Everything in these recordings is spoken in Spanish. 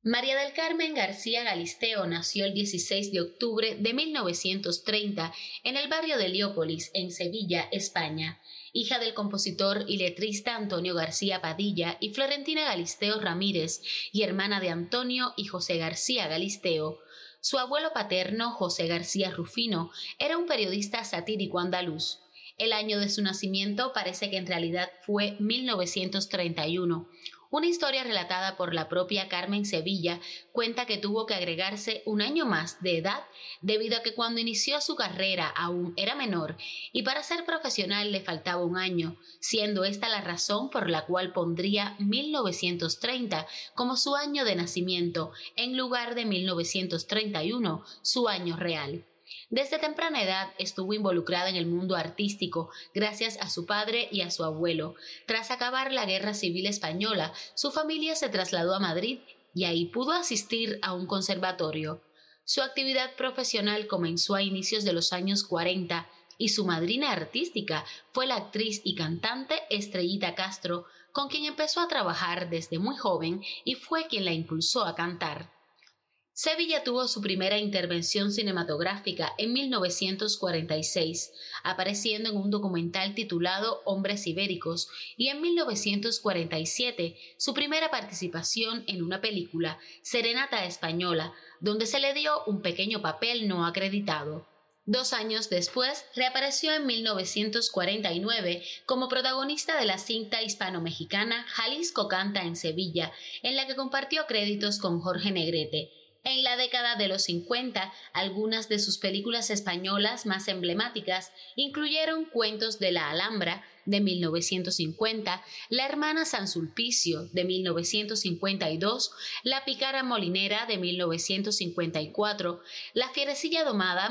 María del Carmen García Galisteo nació el 16 de octubre de 1930 en el barrio de Heliópolis, en Sevilla, España. Hija del compositor y letrista Antonio García Padilla y Florentina Galisteo Ramírez, y hermana de Antonio y José García Galisteo. Su abuelo paterno, José García Rufino, era un periodista satírico andaluz. El año de su nacimiento parece que en realidad fue 1931. Una historia relatada por la propia Carmen Sevilla cuenta que tuvo que agregarse un año más de edad debido a que cuando inició su carrera aún era menor y para ser profesional le faltaba un año, siendo esta la razón por la cual pondría 1930 como su año de nacimiento en lugar de 1931, su año real. Desde temprana edad estuvo involucrada en el mundo artístico gracias a su padre y a su abuelo. Tras acabar la Guerra Civil Española, su familia se trasladó a Madrid y ahí pudo asistir a un conservatorio. Su actividad profesional comenzó a inicios de los años 40 y su madrina artística fue la actriz y cantante Estrellita Castro, con quien empezó a trabajar desde muy joven y fue quien la impulsó a cantar. Sevilla tuvo su primera intervención cinematográfica en 1946, apareciendo en un documental titulado Hombres Ibéricos, y en 1947 su primera participación en una película, Serenata Española, donde se le dio un pequeño papel no acreditado. 2 años después, reapareció en 1949 como protagonista de la cinta hispano-mexicana Jalisco canta en Sevilla, en la que compartió créditos con Jorge Negrete. En la década de los 50, algunas de sus películas españolas más emblemáticas incluyeron Cuentos de la Alhambra, de 1950, La hermana San Sulpicio, de 1952, La pícara molinera, de 1954, La fierecilla domada,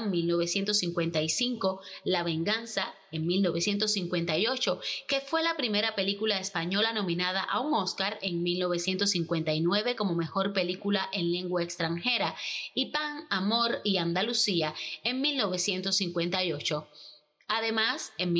1955, La venganza, en 1958, que fue la primera película española nominada a un Oscar en 1959 como mejor película en lengua extranjera, y Pan, Amor y Andalucía en 1958. Además, en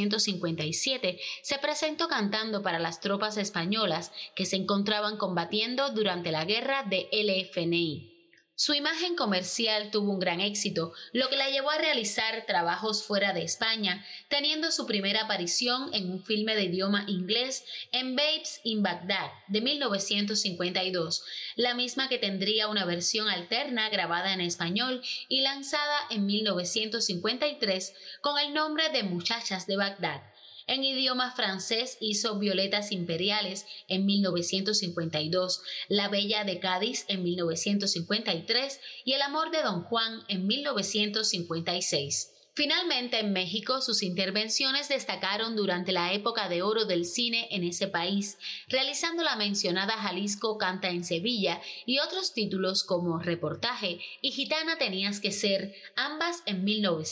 1957 se presentó cantando para las tropas españolas que se encontraban combatiendo durante la guerra de LFNI. Su imagen comercial tuvo un gran éxito, lo que la llevó a realizar trabajos fuera de España, teniendo su primera aparición en un filme de idioma inglés en Babes in Baghdad, de 1952, la misma que tendría una versión alterna grabada en español y lanzada en 1953 con el nombre de Muchachas de Bagdad. En idioma francés hizo Violetas Imperiales en 1952, La Bella de Cádiz en 1953 y El amor de Don Juan en 1956. Finalmente, en México, sus intervenciones destacaron durante la época de oro del cine en ese país, realizando la mencionada Jalisco canta en Sevilla y otros títulos como Reportaje y Gitana tenías que ser, ambas en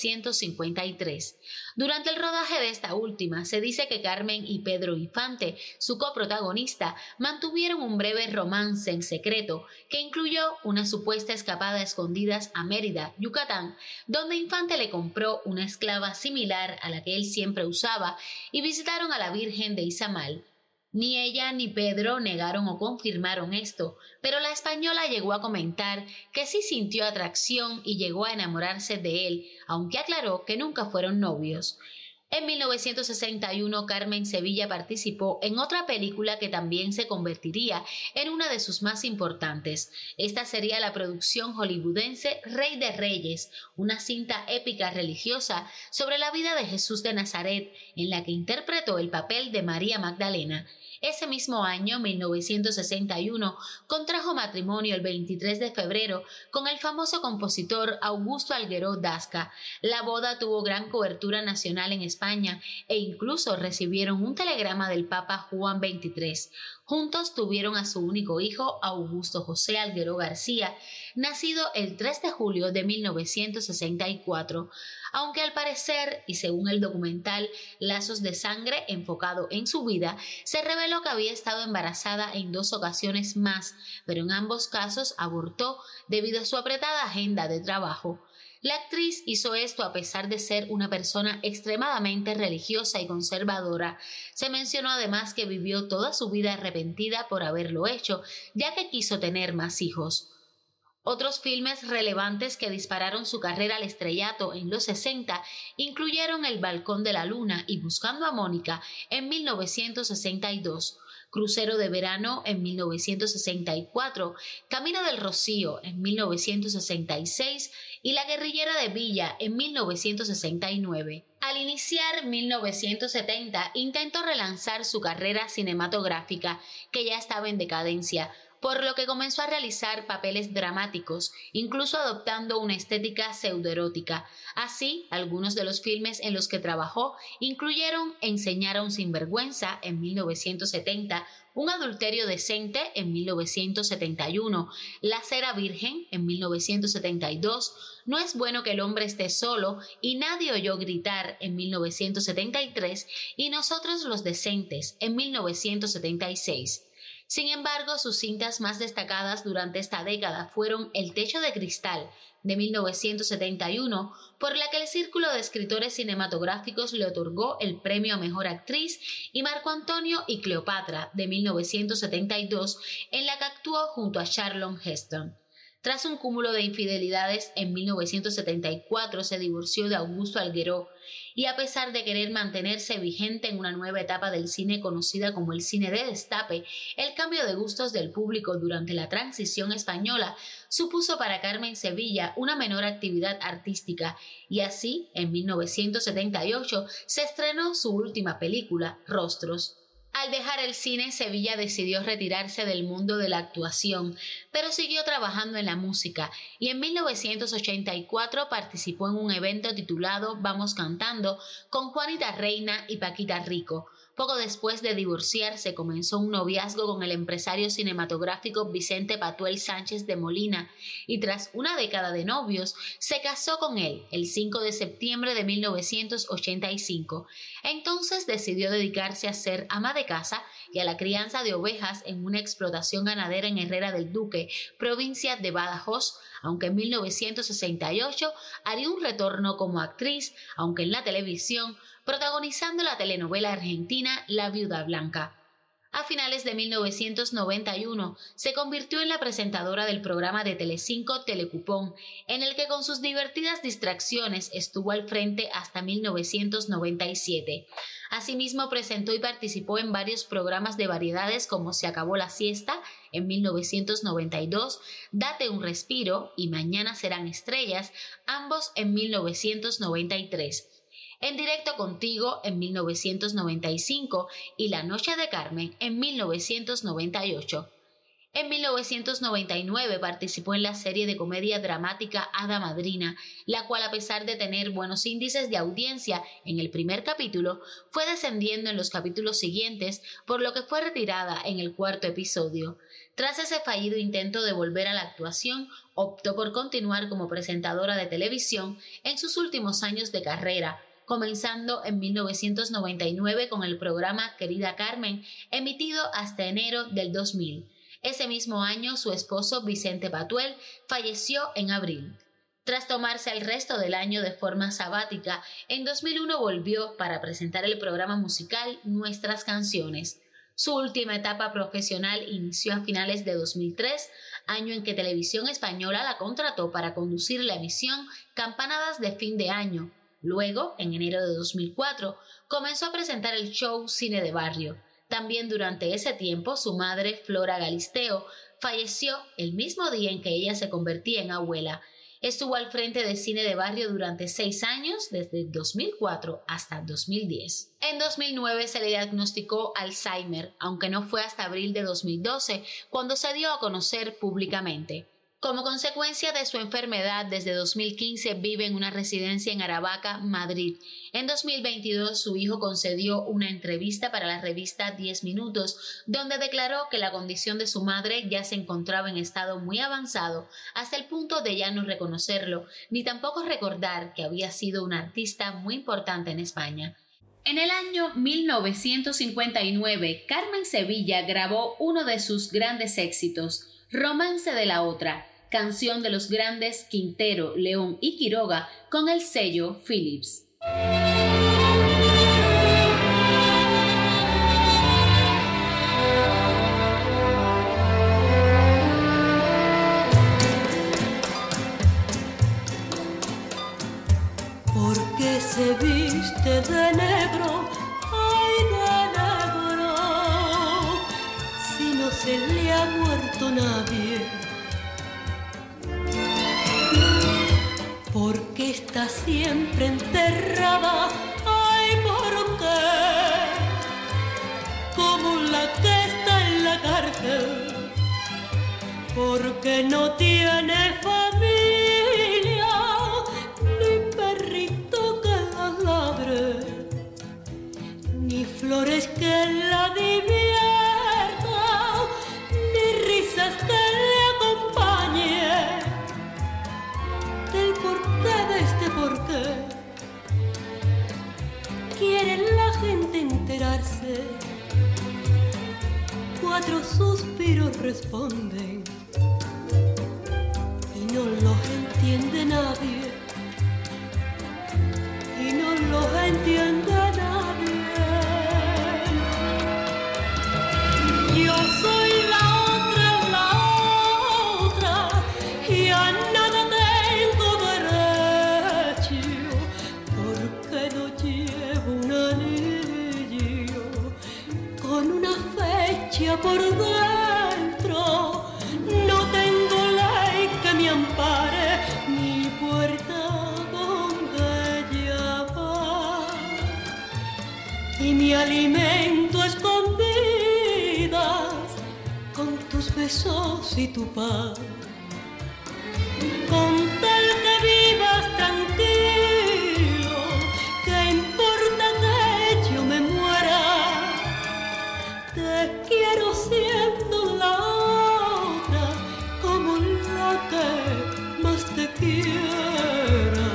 1953. Durante el rodaje de esta última, se dice que Carmen y Pedro Infante, su coprotagonista, mantuvieron un breve romance en secreto que incluyó una supuesta escapada a escondidas a Mérida, Yucatán, donde Infante le compró una esclava similar a la que él siempre usaba y visitaron a la Virgen de Izamal. Ni ella ni Pedro negaron o confirmaron esto, pero la española llegó a comentar que sí sintió atracción y llegó a enamorarse de él, aunque aclaró que nunca fueron novios. En 1961, Carmen Sevilla participó en otra película que también se convertiría en una de sus más importantes. Esta sería la producción hollywoodense Rey de Reyes, una cinta épica religiosa sobre la vida de Jesús de Nazaret, en la que interpretó el papel de María Magdalena. Ese mismo año, 1961, contrajo matrimonio el 23 de febrero con el famoso compositor Augusto Algueró Dasca. La boda tuvo gran cobertura nacional en España e incluso recibieron un telegrama del Papa Juan XXIII. Juntos tuvieron a su único hijo, Augusto José Algueró García, nacido el 3 de julio de 1964. Aunque al parecer, y según el documental Lazos de Sangre, enfocado en su vida, se reveló que había estado embarazada en 2 ocasiones más, pero en ambos casos abortó debido a su apretada agenda de trabajo. La actriz hizo esto a pesar de ser una persona extremadamente religiosa y conservadora. Se mencionó además que vivió toda su vida arrepentida por haberlo hecho, ya que quiso tener más hijos. Otros filmes relevantes que dispararon su carrera al estrellato en los 60 incluyeron El balcón de la luna y Buscando a Mónica en 1962, Crucero de verano en 1964, Camino del Rocío en 1966 y La guerrillera de Villa en 1969. Al iniciar 1970 intentó relanzar su carrera cinematográfica, que ya estaba en decadencia, por lo que comenzó a realizar papeles dramáticos, incluso adoptando una estética pseudoerótica. Así, algunos de los filmes en los que trabajó incluyeron Enseñar a un sinvergüenza en 1970, Un adulterio decente en 1971, La cera virgen en 1972, No es bueno que el hombre esté solo y Nadie oyó gritar en 1973 y Nosotros los decentes en 1976. Sin embargo, sus cintas más destacadas durante esta década fueron El techo de cristal, de 1971, por la que el Círculo de Escritores Cinematográficos le otorgó el premio a Mejor Actriz, y Marco Antonio y Cleopatra, de 1972, en la que actuó junto a Charlton Heston. Tras un cúmulo de infidelidades, en 1974 se divorció de Augusto Algueró, y a pesar de querer mantenerse vigente en una nueva etapa del cine conocida como el cine de destape, el cambio de gustos del público durante la transición española supuso para Carmen Sevilla una menor actividad artística, y así, en 1978, se estrenó su última película, Rostros. Al dejar el cine, Sevilla decidió retirarse del mundo de la actuación, pero siguió trabajando en la música y en 1984 participó en un evento titulado Vamos Cantando con Juanita Reina y Paquita Rico. Poco después de divorciarse, comenzó un noviazgo con el empresario cinematográfico Vicente Patuel Sánchez de Molina y tras una década de novios, se casó con él el 5 de septiembre de 1985. Entonces decidió dedicarse a ser ama de casa y a la crianza de ovejas en una explotación ganadera en Herrera del Duque, provincia de Badajoz, aunque en 1968 haría un retorno como actriz, aunque en la televisión, protagonizando la telenovela argentina La Viuda Blanca. A finales de 1991 se convirtió en la presentadora del programa de Telecinco Telecupón, en el que con sus divertidas distracciones estuvo al frente hasta 1997. Asimismo presentó y participó en varios programas de variedades como Se acabó la siesta en 1992, Date un respiro y Mañana serán estrellas, ambos en 1993. En directo contigo en 1995 y La noche de Carmen en 1998. En 1999 participó en la serie de comedia dramática Hada Madrina, la cual, a pesar de tener buenos índices de audiencia en el primer capítulo, fue descendiendo en los capítulos siguientes, por lo que fue retirada en el cuarto episodio. Tras ese fallido intento de volver a la actuación, optó por continuar como presentadora de televisión en sus últimos años de carrera, comenzando en 1999 con el programa Querida Carmen, emitido hasta enero del 2000. Ese mismo año, su esposo Vicente Patuel falleció en abril. Tras tomarse el resto del año de forma sabática, en 2001 volvió para presentar el programa musical Nuestras Canciones. Su última etapa profesional inició a finales de 2003, año en que Televisión Española la contrató para conducir la emisión Campanadas de Fin de Año. Luego, en enero de 2004, comenzó a presentar el show Cine de Barrio. También durante ese tiempo, su madre, Flora Galisteo, falleció el mismo día en que ella se convertía en abuela. Estuvo al frente de Cine de Barrio durante 6 años, desde 2004 hasta 2010. En 2009 se le diagnosticó Alzheimer, aunque no fue hasta abril de 2012 cuando se dio a conocer públicamente. Como consecuencia de su enfermedad, desde 2015 vive en una residencia en Aravaca, Madrid. En 2022, su hijo concedió una entrevista para la revista 10 Minutos, donde declaró que la condición de su madre ya se encontraba en estado muy avanzado, hasta el punto de ya no reconocerlo, ni tampoco recordar que había sido una artista muy importante en España. En el año 1959, Carmen Sevilla grabó uno de sus grandes éxitos, Romance de la otra, canción de los grandes Quintero, León y Quiroga con el sello Philips. Porque se viste de negro, ay de negro, si no se le ha muerto nadie. Porque está siempre enterrada, ay por qué, como la que está en la cárcel. Porque no tiene familia, ni perrito que la ladre, ni flores que la divierta, ni risas que le acompañen. Del porqué de este porqué quiere la gente enterarse. 4 suspiros responden y no los entiende nadie, y no los entiende nadie. Yo soy la otra, y a nada tengo derecho, porque no llevo un anillo con una fecha por dentro. No tengo ley que me ampare, ni puerta donde llamar, y mi alimento escondidas con tus besos y tu paz. Con tal que vivas tranquilo, ¿qué importa que yo me muera? Te quiero siendo la otra, como la que más te quiera.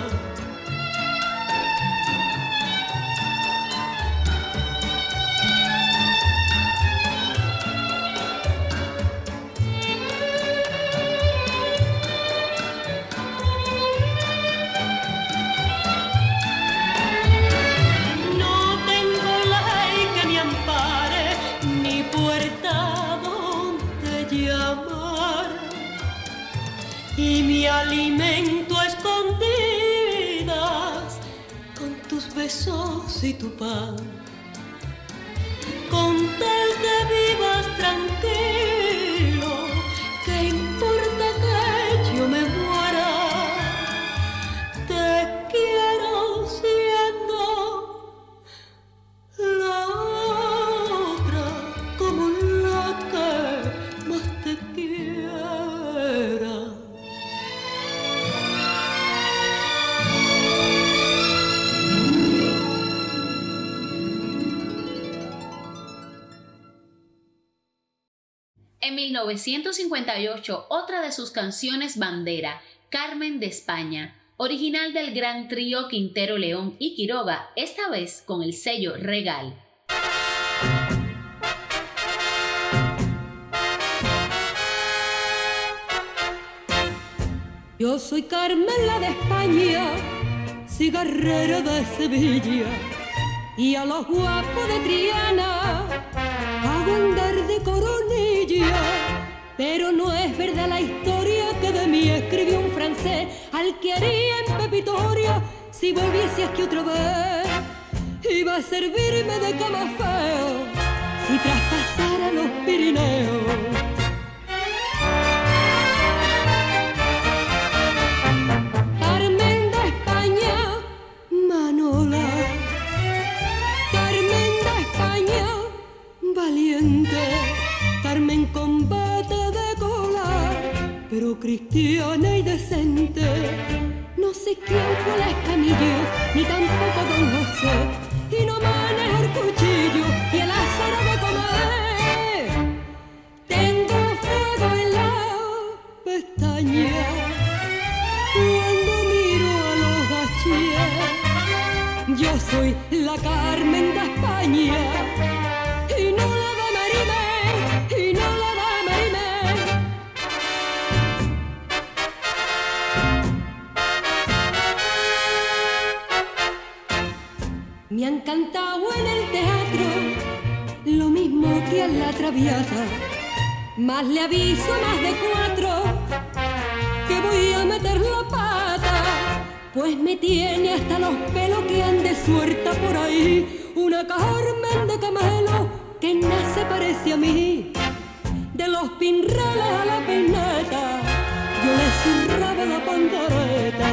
No tengo ley que me ampare, ni puerta donde llamar, y mi alimento a escondidas con tus besos y tu paz. Con tal que vivas tranquilo, ¿qué importa que yo me muera? Te quiero siendo la otra, como la que más te quiera. En 1958, otra de sus canciones bandera, Carmen de España, original del gran trío Quintero, León y Quiroga, esta vez con el sello Regal. Yo soy Carmen la de España, cigarrera de Sevilla, y a los guapos de Triana hago andar de coronilla. Pero no es verdad la historia que de mí escribió un francés al que haría en Pepitoria si volviese aquí otra vez. Iba a servirme de cama feo si traspasara los Pirineos. Carmen de España, Manola. Carmen de España, valiente. Carmen con bata de cola, pero cristiana y decente. No sé quién fue la Escamillo, ni tampoco Don José, y no maneja el cuchillo y a las horas de comer. Tengo fuego en la pestaña cuando miro a los gachíes. Yo soy la Carmen de España y no la de Marimé, y no la de Marimé. han cantado en el teatro lo mismo que a la Traviata. Más le aviso a más de 4 que voy a meter la pata, pues me tiene hasta los pelos que ande suelta por ahí una Carmen de Camelo que nada se parece a mí. De los pinrales a la peineta yo le zurraba la pandereta.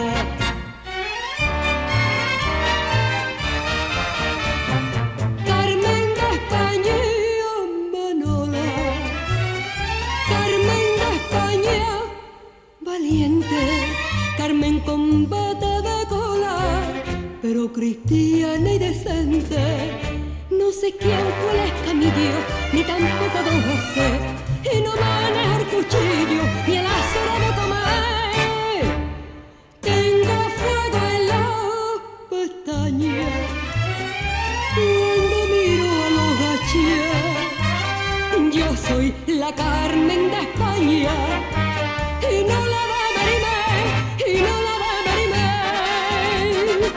Carmen de España, Manola, Carmen de España, valiente, Carmen con bata de cola, pero cristiana y decente. No sé quién fue el escamillo, ni tampoco don José, y no maneja el cuchillo, ni el azor de comer. Tengo fuego en la pestaña cuando miro a los gachés. Yo soy la Carmen de España y no la de Merimé, y no la de Merimé.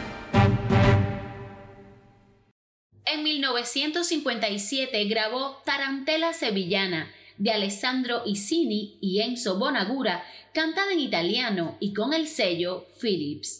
En 1957 grabó Tarantela Sevillana, de Alessandro Isini y Enzo Bonagura, cantada en italiano y con el sello Philips.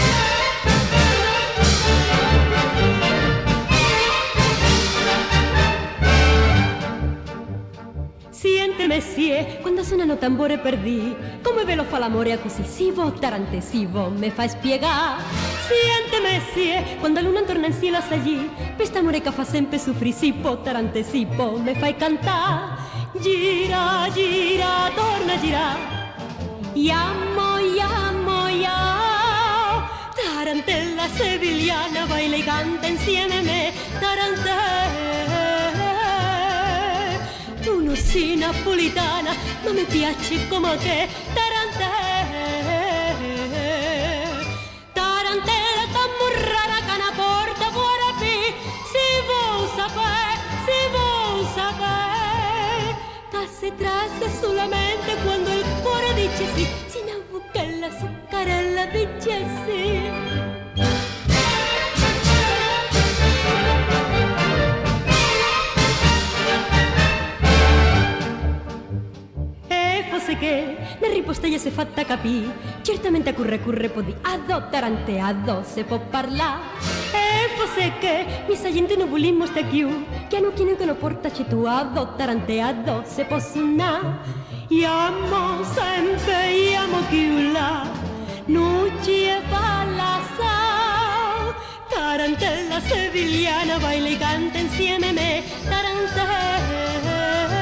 Siénteme sie, quando suonano tambore per dì, come ve lo fa l'amore accusisivo, tarantesivo, me fa spiegare. Siénteme sie, quando la luna torna in cielo allí, quest'amore che fa sempre soffrisipo, tarantesipo, me fai cantare. Gira, gira, torna a girare, yammo, yammo, yammo. Tarantella sevillana, baila e canta insieme a me, tarantella. Tu non sei napolitana, ma mi piace come te, tarantella. Tarantella t'ammurrara che una porta fuori a me, si vuol sapere. Se traza solamente quando il cuore dice sì, sin che la zuccarella dice sì. E fosse che la riposta si è fatta capì, certamente curre può di adottarante addo se può parlare. E fosse che mi sa gente non volimmo sta più, che hanno chi non portaci tu adottarante addo se può suonare. Iamo sempre, iamo più là, non ci balla sa. Tarantella sevillana, baila e canta insieme a me, tarantella.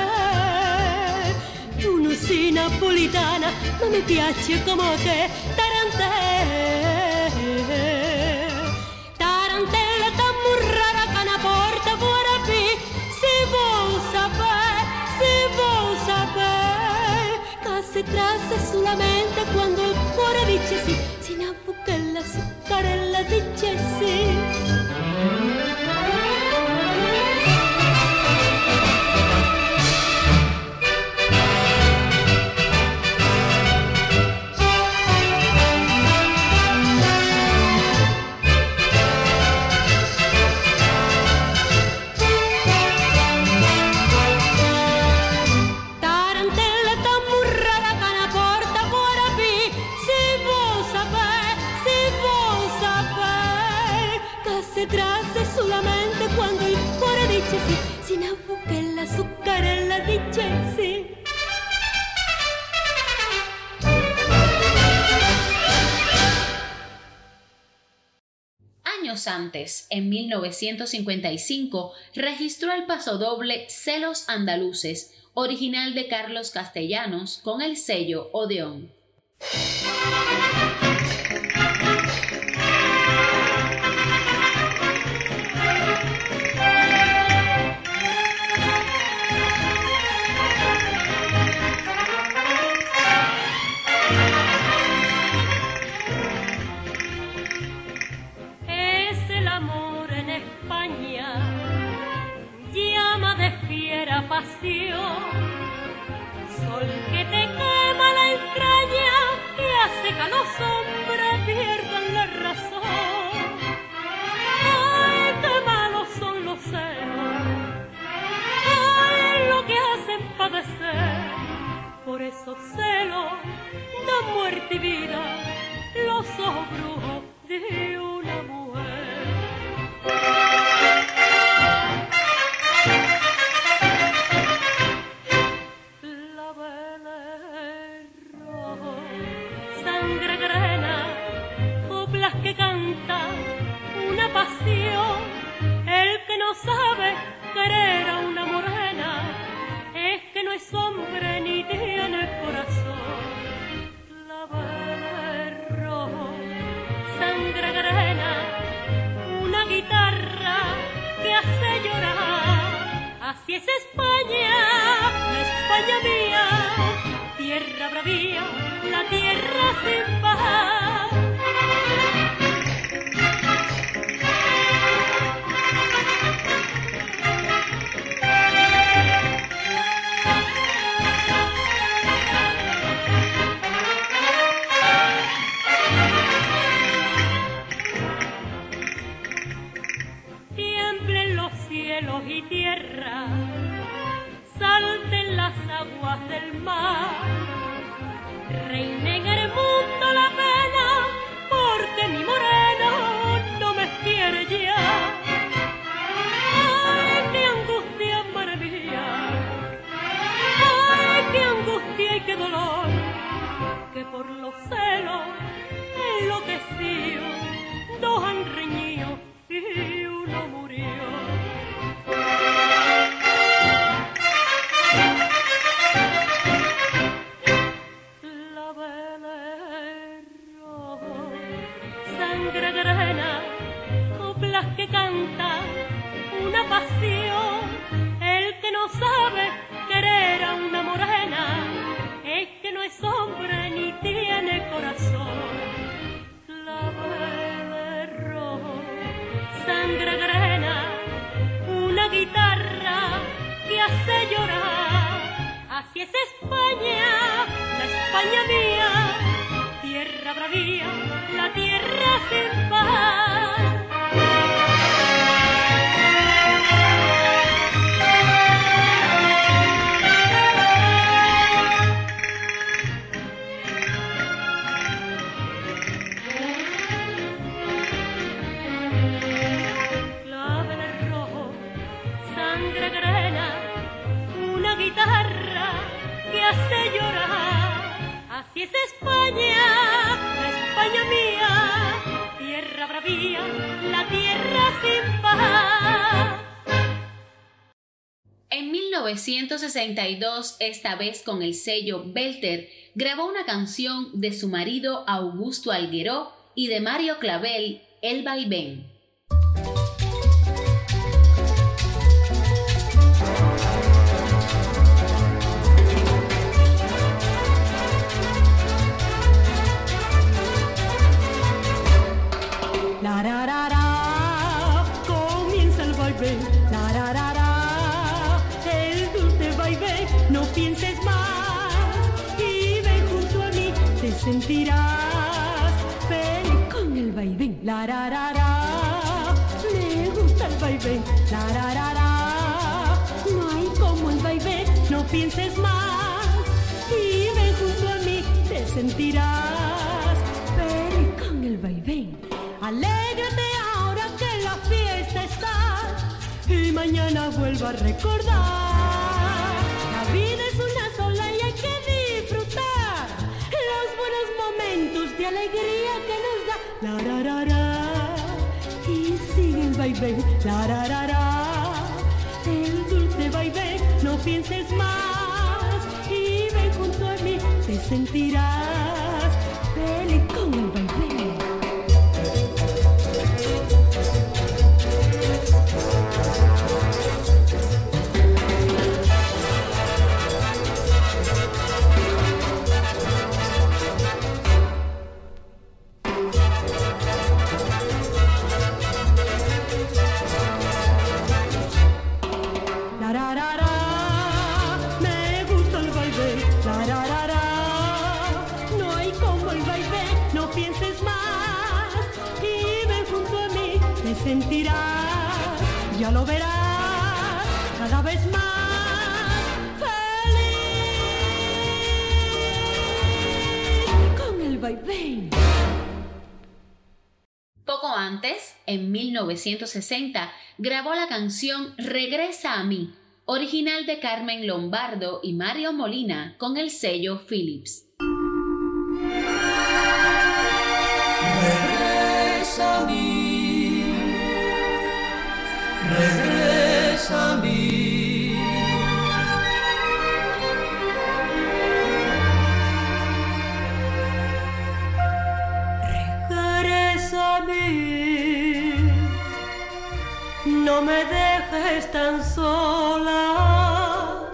Tu non sei napolitana, ma mi piace come te, tarantella. Tarantella t'ammurrara che una porta fuori a me, si vuol sapere, che si traza solamente quando il cuore dice sì, sin che la zuccarella dice sì. Solamente quando il cuore dice sì, sin che la zuccarella dice sì. Años antes, en 1955, registró el pasodoble Celos Andaluces, original de Carlos Castellanos, con el sello Odeón. Sol que te quema la entraña y hace calor. celos dan muerte y vida los ojos brujos de una mujer. La vela es rojo, sangre grena, coplas que canta una pasión. El que no sabe querer a una morena es que no es hombre ni tiene corazón. La vela es rojo, sangre grena, una guitarra que hace llorar. Así es España, la España mía, tierra bravía, la tierra sin paz. Cielos y tierra, salten las aguas del mar, reine en el mundo la pena, porque mi moreno no me quiere ya. Ay, qué angustia, madre mía, ay, qué angustia y qué dolor, que por los celos enloquecido, dos han reñido y uno murió. La vela es rojo, sangre grena, coplas que canta una pasión. El que no sabe querer a una morena es que no es hombre ni tiene corazón. La vela es rojo, sangre grena, una guitarra que hace llorar. Así es España, la España mía, tierra bravía, la tierra sin paz. Guitarra que hace llorar. Así es España, la España mía, tierra bravía, la tierra sin paz. En 1962, esta vez con el sello Belter, grabó una canción de su marido Augusto Algueró y de Mario Clavel, El Vaivén. La ra ra ra, comienza el vaivén. La ra ra ra, el dulce vaivén. No pienses más y ven junto a mí, te sentirás feliz con el vaivén. La ra ra ra, me gusta el vaivén. La ra ra ra, no hay como el vaivén. No pienses más y ven junto a mí, te sentirás feliz con el vaivén. Alégrate ahora que la fiesta está y mañana vuelva a recordar. La vida es una sola y hay que disfrutar los buenos momentos de alegría que nos da. La ra ra ra, y sigue el vaivén. La ra ra ra, el dulce vaivén. No pienses más y ven junto a mí, te sentirás feliz con el vaivén. Sentirás, ya lo verás, cada vez más feliz. ven. Poco antes, en 1960, grabó la canción Regresa a mí, original de Carmen Lombardo y Mario Molina, con el sello Philips. Regresa a mí, regresa a mí. Regresa a mí, no me dejes tan sola,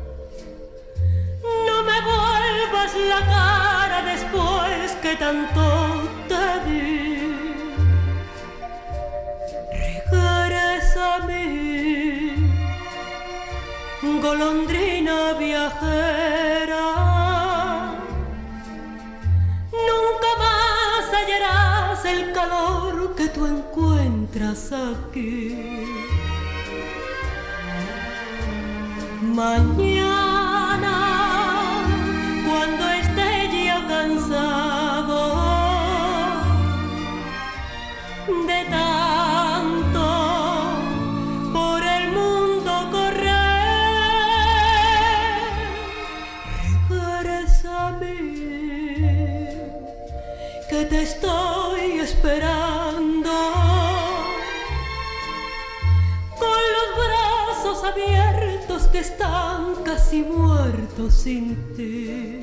no me vuelvas la cara después que tanto te di. Regresa a mí, golondrina viajera, nunca más hallarás el calor que tú encuentras aquí. Mañana, cuando esté ya cansado de tanto por el mundo correr, regresa a mí, que te estoy esperando con los brazos abiertos que están casi muertos sin ti.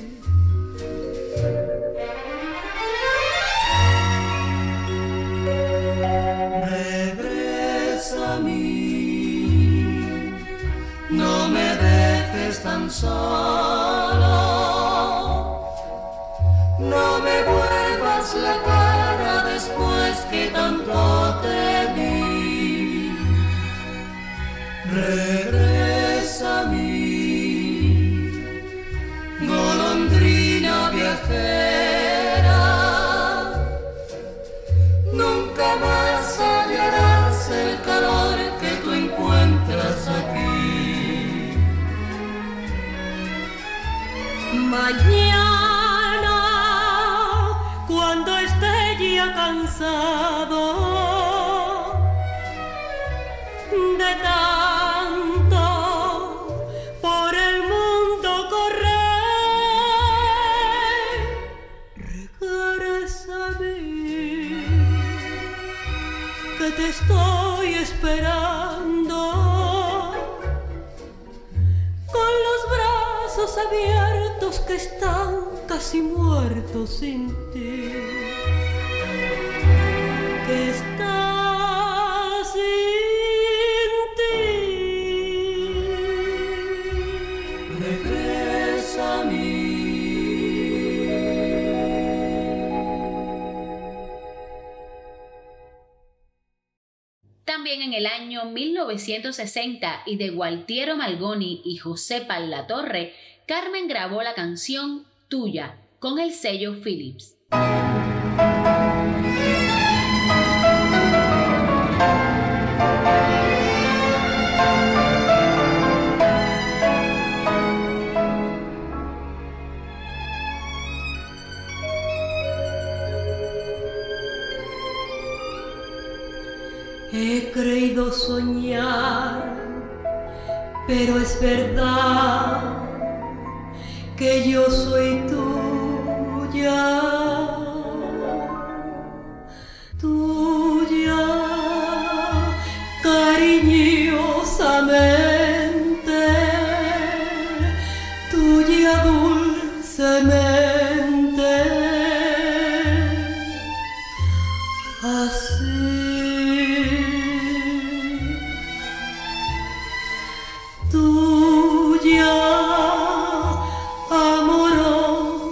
Regresa a mí, no me dejes tan solo, no me vuelvas la cara después que tanto te vi. Regresa a mí, golondrina viajera, nunca más hallarás el calor que tú encuentras aquí. Mañana, cuando esté ya cansado de tanto por el mundo correr, regresa a mí, que te estoy esperando con los brazos abiertos que están casi muertos sin ti, que estás sin ti. Regresa a mí. También en el año 1960 y de Gualtiero Malgoni y José Pallatorre, Carmen grabó la canción Tuya con el sello Philips. He creído soñar, pero es verdad que yo soy tuya, tuya, cariñosamente, tuya dulcemente, así. Tuya, amorosa.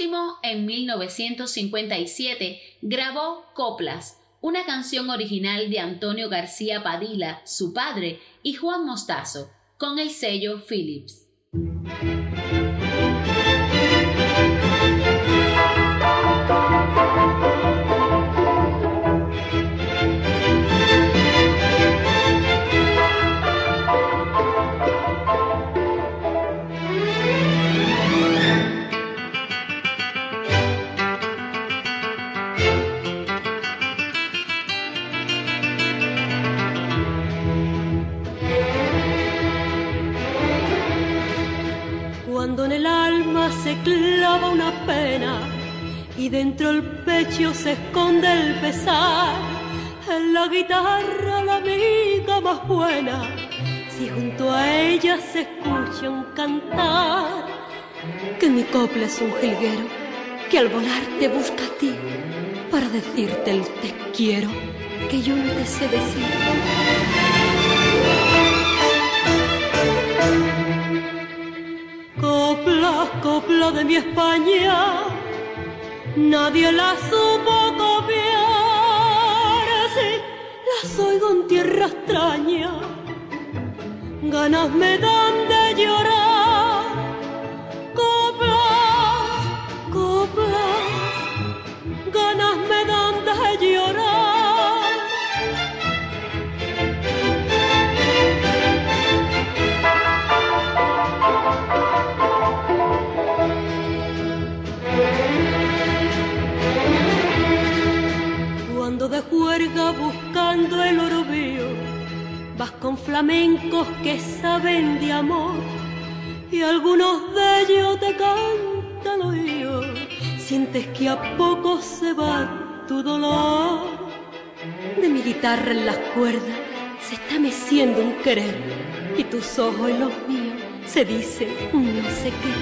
último, en 1957, grabó Coplas, una canción original de Antonio García Padilla, su padre, y Juan Mostazo, con el sello Philips. Cuando en el alma se clava una pena y dentro el pecho se esconde el pesar, en la guitarra la amiga más buena, si junto a ella se escucha un cantar, que mi copla es un jilguero que al volar te busca a ti para decirte el te quiero que yo no te sé decir. Copla, copla de mi España, nadie la supo copiar. Si las oigo en tierra extraña, ganas me dan de llorar. Coplas, coplas, ganas me dan de llorar. Cuando de juerga buscando el orovio vas con flamencos que saben de amor y algunos de ellos te cantan al oído, sientes que a poco se va tu dolor. De mi guitarra en las cuerdas se está meciendo un querer y tus ojos y los míos se dicen no sé qué.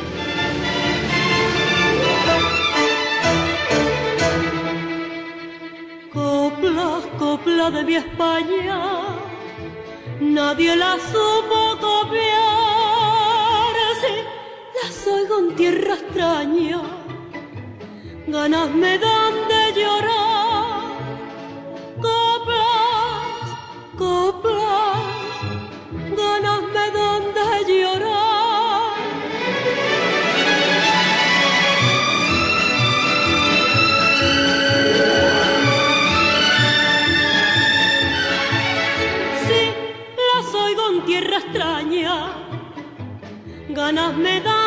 Copla, copla de mi España, nadie la supo copiar. Si las oigo en tierra extraña, ganas me dan de llorar. Coplas, coplas, ganas me dan de llorar. Tierra extraña, ganas me dan